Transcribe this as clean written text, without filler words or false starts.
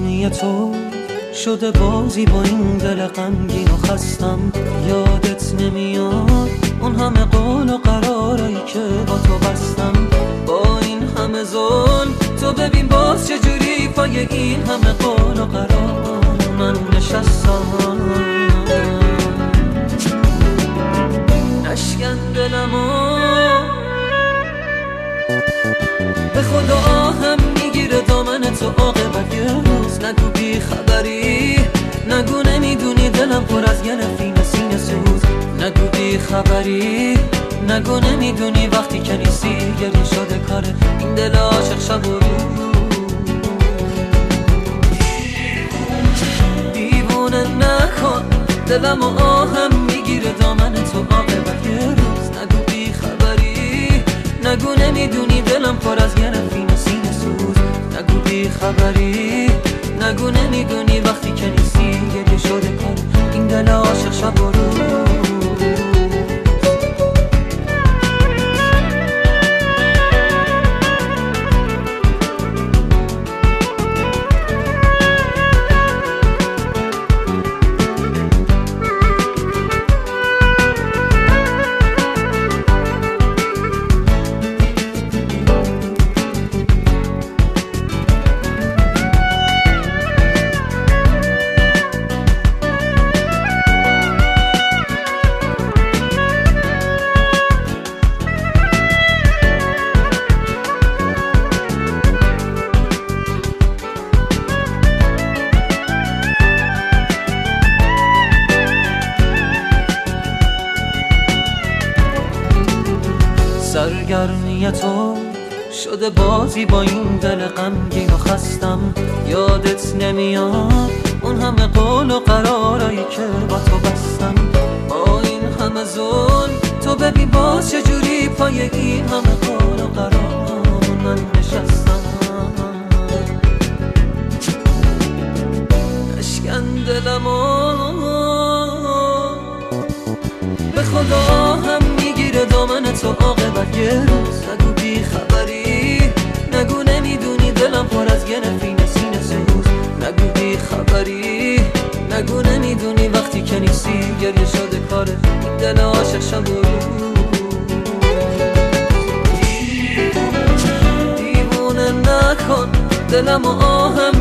سرگرمی تو شده بازی با این دل غمگین و خستم. یادت نمیاد اون همه قول و قرارایی که با تو بستم؟ با این همه ظلم تو ببین باز چجوری پای این همه قول و قرار من نشستم. نشکن دلمو به خدا آهم میگیره دامن تو عاقبت یه روز. نگو بی خبری، نگو نمیدونی دلم پر از گرفین سینه سوز. نگو بی خبری، نگو نمیدونی وقتی که نیستی گریه شده کار این دل عاشق شب و روز. دیوونه نکن دلم و آهم میگیره دامن تو عاقبت یه روز. نگو بی خبری، نگو نمیدونی دلم پر از گرفین سینه سوز. نگو بی خبری، نگو نمیدونی وقتی که نیستی گریه شده کار این دل عاشق شب و روز. سرگرمی تو شده بازی با این دل غمگین و خستم. یادت نمیاد اون همه قول و قرارایی که با تو بستم؟ با این همه ظلم تو ببین باز چجوری پای این همه قول و قرار من نشستم. نشکن دلمو به خدا هم میگیره دامن تو عاقبت یه روز. نگو بی خبری، نگو نمیدونی دلم پر از گرفین سینه سوز. نگو بی خبری، نگو نمیدونی وقتی که نیستی گریه شده کار این دل عاشق شب و روز. دیوونه نکن دلم و آهم